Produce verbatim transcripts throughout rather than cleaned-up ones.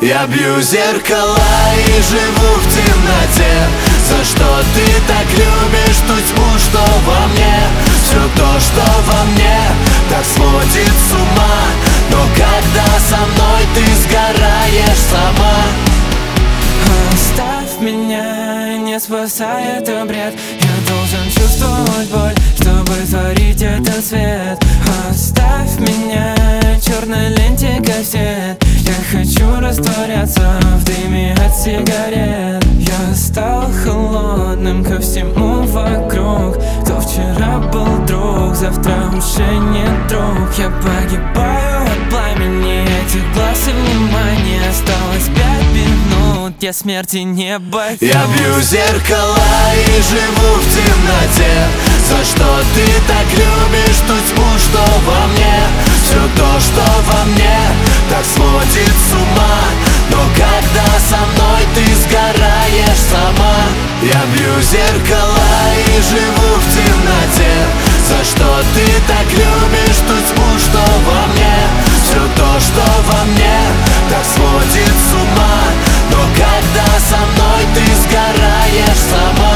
Я бью зеркала и живу в темноте. За что ты так любишь ту тьму, что во мне? Все то, что во мне, так сводит с ума. Но когда со мной ты сгораешь сама. Оставь меня, не спасай, это бред. Я должен чувствовать боль, чтобы творить этот свет. Оставь меня, черной ленте кассет. Я хочу растворяться в дыме от сигарет. Я стал холодным ко всему вокруг. Кто вчера был друг, завтра уже не друг. Я погибаю от пламени этих глаз и внимания. Осталось пять минут, я смерти не боюсь. Я бью зеркала и живу в темноте. За что ты так любишь ту тьму, что во мне? Все то, что во мне, так сводит с ума. Но когда со мной ты сгораешь сама. Я бью зеркала и живу в темноте. За что ты так любишь ту тьму, что во мне? Все то, что во мне, так сводит с ума. Но когда со мной ты сгораешь сама.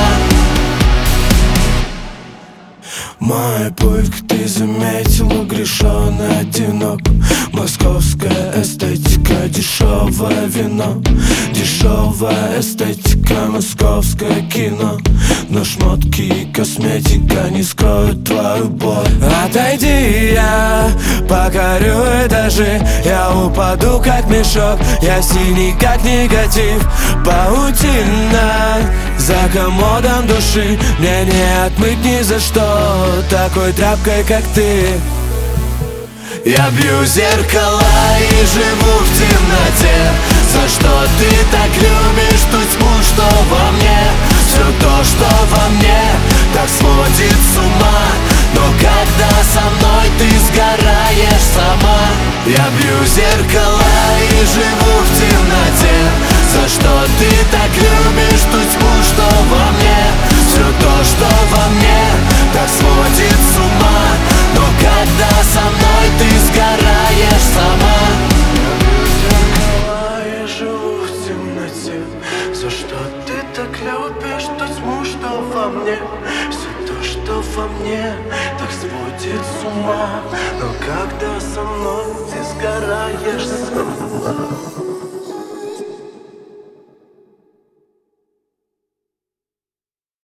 Мой путь ты заметила, грешен одинок. Московская эстетика, дешевое вино. Дешевая эстетика, московское кино. Но шмотки и косметика не скроют твою боль. Отойди, я покорю этажи. Я упаду как мешок, я синий как негатив. Паутина за комодом души. Мне не отмыть ни за что такой тряпкой, как ты. Я бью зеркала и живу в темноте. За что ты так любишь ту тьму, что во мне? Все то, что во мне, так сводит с ума. Но когда со мной ты сгораешь сама. Я бью зеркала и живу в темноте. За что ты так любишь ту тьму, что во мне? Все то, что во мне, так сводит с ума. Но когда со мной ты сгораешь сама. Я живу в темноте. За что ты так любишь ту тьму, что во мне? Все то, что во мне, так сводит с ума. Но когда со мной ты сгораешь сама.